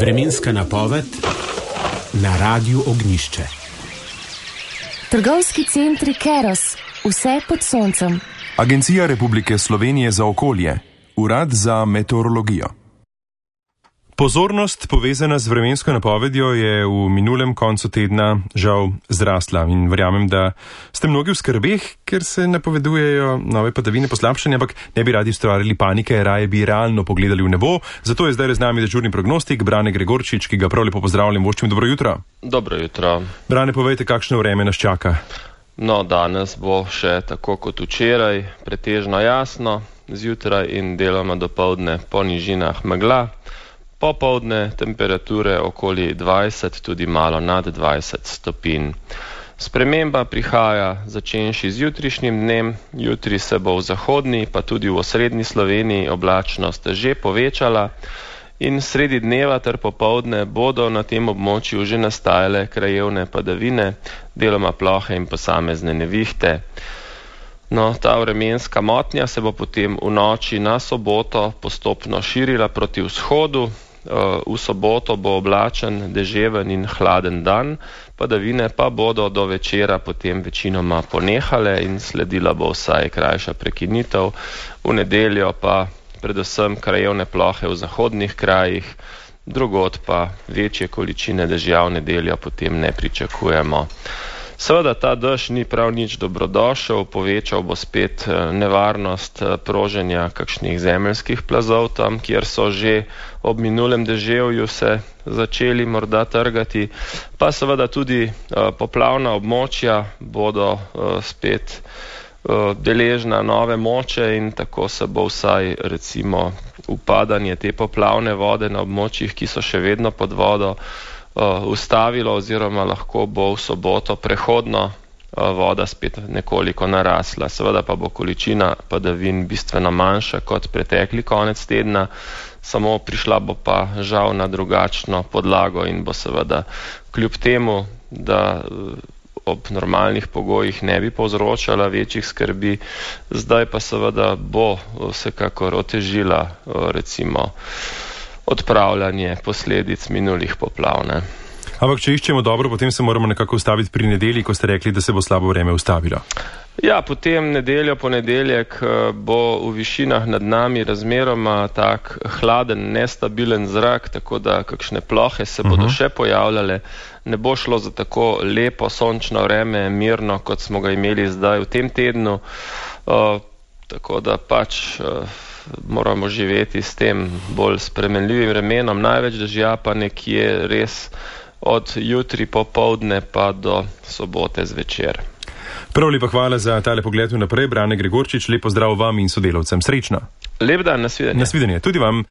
Vremenska napoved na Radiu Ognjišče. Trgovski centri Keros, vse pod soncem. Agencija Republike Slovenije za okolje, Urad za meteorologijo. Pozornost povezana z vremensko napovedjo je v minulem koncu tedna žal zrasla in verjamem, da ste mnogi v skrbeh, ker se napovedujejo nove padavine, poslabšanja, ampak ne bi radi ustvarjali panike, raje bi realno pogledali v nebo. Zato je zdaj z nami dežurni prognostik Brane Gregorčič, ki ga prav lepo pozdravljam. Voščim, dobro jutro. Dobro jutro. Brane, povejte, kakšno vreme nas čaka? No, danes bo še tako kot včeraj, pretežno jasno, zjutraj in deloma dopoldne po nižinah megla. Popoldne temperature okoli 20, tudi malo nad 20 stopinj. Sprememba prihaja začenši z jutrišnjim dnem. Jutri se bo v zahodni, pa tudi v osrednji Sloveniji oblačnost že povečala in sredi dneva ter popoldne bodo na tem območju že nastajale krajevne padavine, deloma plohe in posamezne nevihte. No, ta vremenska motnja se bo potem v noči na soboto postopno širila proti vzhodu. V soboto bo oblačen, deževen in hladen dan, padavine pa bodo do večera potem večinoma ponehale in sledila bo vsaj krajša prekinitev. V nedeljo pa predvsem krajevne plohe v zahodnih krajih, drugod pa večje količine dežja v nedeljo potem ne pričakujemo. Seveda ta dež ni prav nič dobrodošel, povečal bo spet nevarnost proženja kakšnih zemeljskih plazov tam, kjer so že ob minulem deževju se začeli morda trgati, pa seveda tudi poplavna območja bodo spet deležna nove moče in tako se bo vsaj recimo upadanje te poplavne vode na območjih, ki so še vedno pod vodo, ustavilo oziroma lahko bo v soboto prehodno voda spet nekoliko narasla. Seveda pa bo količina padavin bistveno manjša kot pretekli konec tedna, samo prišla bo pa žal na drugačno podlago in bo seveda kljub temu, da ob normalnih pogojih ne bi povzročala večjih skrbi, zdaj pa seveda bo vsekakor otežila recimo odpravljanje posledic minulih poplav. Ampak če iščemo dobro, potem se moramo nekako ustaviti pri nedelji, ko ste rekli, da se bo slabo vreme ustavilo. Ja, potem nedeljo, ponedeljek bo v višinah nad nami razmeroma tak hladen, nestabilen zrak, tako da kakšne plohe se bodo še pojavljale. Ne bo šlo za tako lepo sončno vreme, mirno, kot smo ga imeli zdaj v tem tednu. Tako da pač moramo živeti s tem bolj spremenljivim vremenom. Največ dežja pa nekje res od jutri popoldne pa do sobote zvečer. Prav lepa hvala za tale pogled vnaprej, Brane Gregorčič, lep pozdrav vam in sodelavcem. Srečno. Lep dan, nasvidenje. Nasvidenje, tudi vam.